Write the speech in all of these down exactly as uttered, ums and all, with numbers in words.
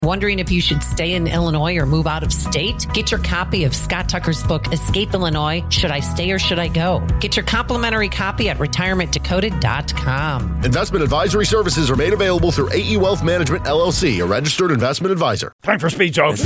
Wondering if you should stay in Illinois or move out of state? Get your copy of Scott Tucker's book, Escape Illinois, Should I Stay or Should I Go? Get your complimentary copy at retirement decoded dot com. Investment advisory services are made available through A E Wealth Management, L L C, a registered investment advisor. Time for speed jokes.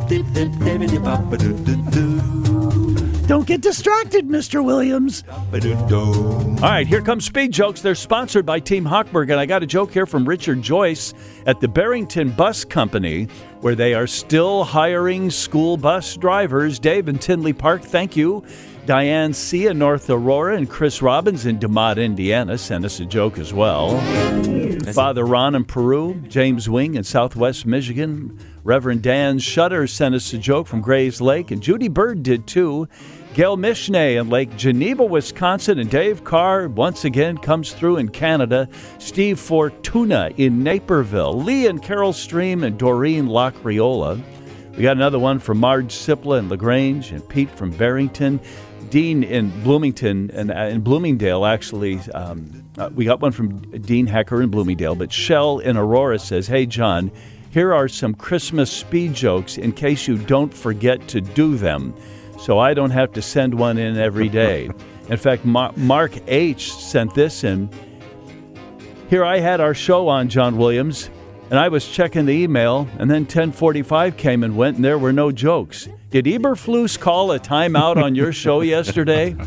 Don't get distracted, Mister Williams. All right, here comes Speed Jokes. They're sponsored by Team Hochberg, and I got a joke here from Richard Joyce at the Barrington Bus Company, where they are still hiring school bus drivers. Dave in Tinley Park, thank you. Diane C. in North Aurora and Chris Robbins in DeMott, Indiana, sent us a joke as well. Father Ron in Peru, James Wing in Southwest Michigan, Reverend Dan Shutter sent us a joke from Grays Lake, and Judy Bird did too. Gail Mishnay in Lake Geneva, Wisconsin, and Dave Carr once again comes through in Canada. Steve Fortuna in Naperville, Lee and Carol Stream, and Doreen Lockriola. We got another one from Marge Sipla in LaGrange, and Pete from Barrington. Dean in Bloomington, and uh, in Bloomingdale, actually. Um, uh, we got one from Dean Hecker in Bloomingdale, but Shell in Aurora says, hey, John, here are some Christmas speed jokes in case you don't forget to do them, so I don't have to send one in every day. In fact, Ma- Mark H. sent this in. Here I had our show on, John Williams, and I was checking the email, and then ten forty-five came and went, and there were no jokes. Did Eberflus call a timeout on your show yesterday?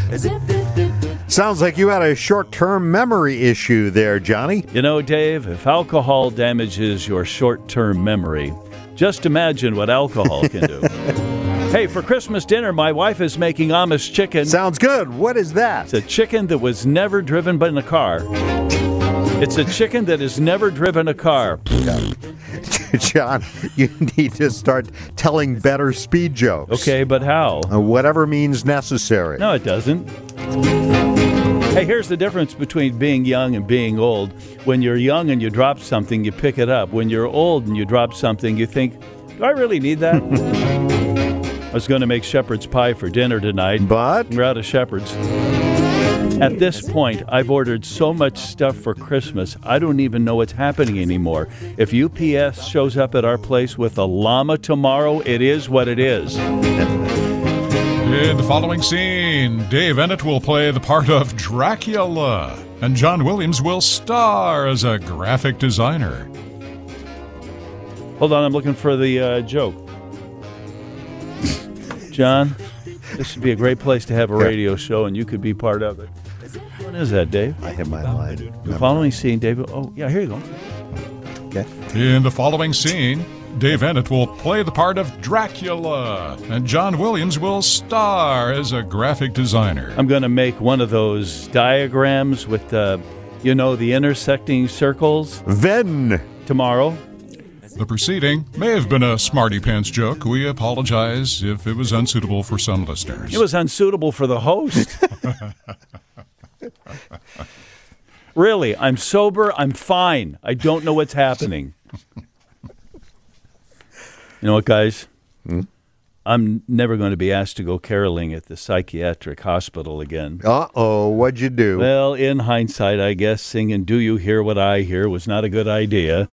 Sounds like you had a short-term memory issue there, Johnny. You know, Dave, if alcohol damages your short-term memory, just imagine what alcohol can do. Hey, for Christmas dinner, my wife is making Amish chicken. Sounds good. What is that? It's a chicken that was never driven by in a car. It's a chicken that has never driven a car. John, you need to start telling better speed jokes. Okay, but how? Uh, whatever means necessary. No, it doesn't. Hey, here's the difference between being young and being old. When you're young and you drop something, you pick it up. When you're old and you drop something, you think, do I really need that? I was going to make shepherd's pie for dinner tonight. But? We're out of shepherd's. At this point, I've ordered so much stuff for Christmas, I don't even know what's happening anymore. If U P S shows up at our place with a llama tomorrow, it is what it is. In the following scene, Dave Ennett will play the part of Dracula, and John Williams will star as a graphic designer. Hold on, I'm looking for the uh, joke. John, this would be a great place to have a radio show, and you could be part of it. What is that, Dave? I have my line. The following scene, David. Oh, yeah, here you go. Okay. In the following scene, Dave Ennett will play the part of Dracula, and John Williams will star as a graphic designer. I'm going to make one of those diagrams with, the, you know, the intersecting circles. Then. Tomorrow. The proceeding may have been a smarty pants joke. We apologize if it was unsuitable for some listeners. It was unsuitable for the host. Really, I'm sober. I'm fine. I don't know what's happening. You know what, guys? Hmm? I'm never going to be asked to go caroling at the psychiatric hospital again. Uh-oh, what'd you do? Well, in hindsight, I guess singing Do You Hear What I Hear was not a good idea.